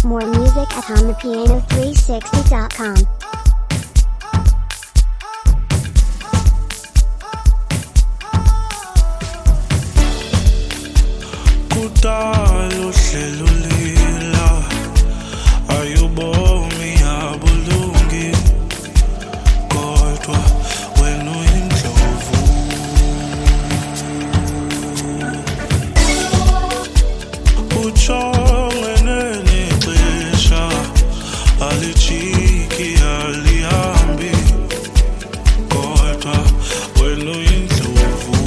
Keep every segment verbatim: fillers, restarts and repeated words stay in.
More music at on the piano three sixty dot com. Kudala uhlelo lila ayubomi abulungi kodwa wena uyindlovu ujongene nexesha alijiki alihambi kodwa wena uyindlovu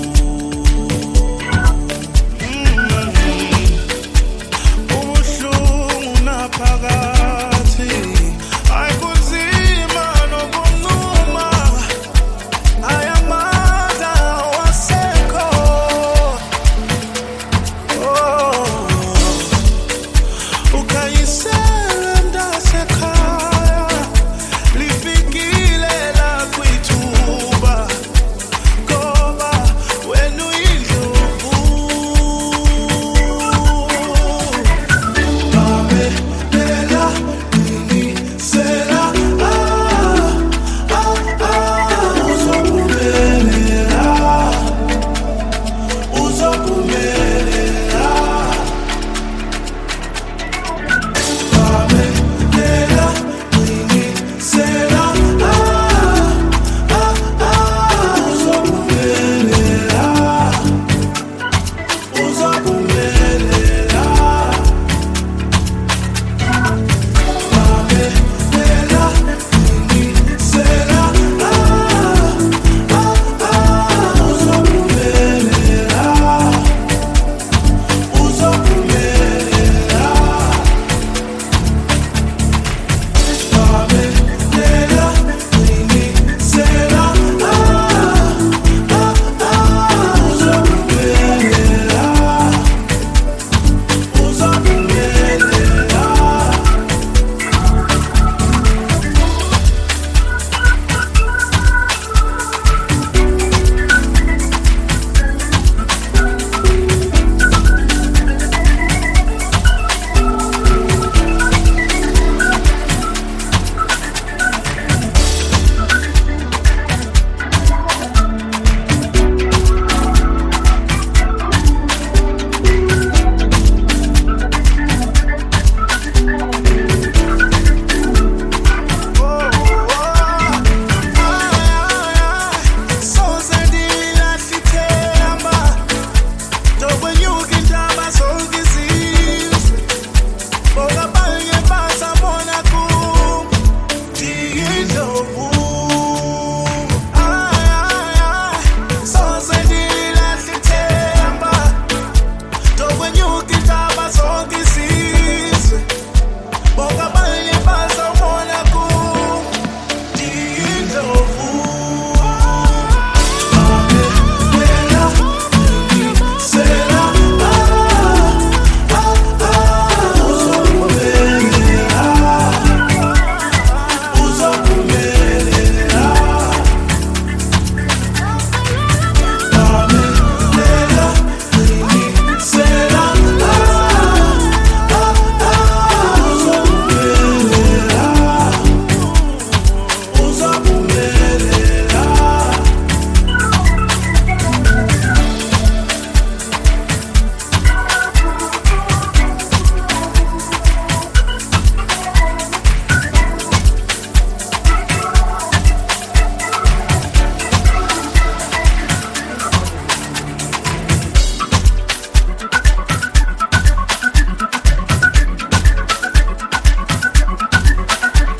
phakathi ayikunzima nokunquma ayamandla wasekho ukhanyisele mntasekhaya lifikile lakwithuba ngoba wena uyindlovu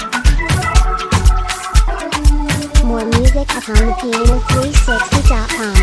More music at on the piano three sixty dot com.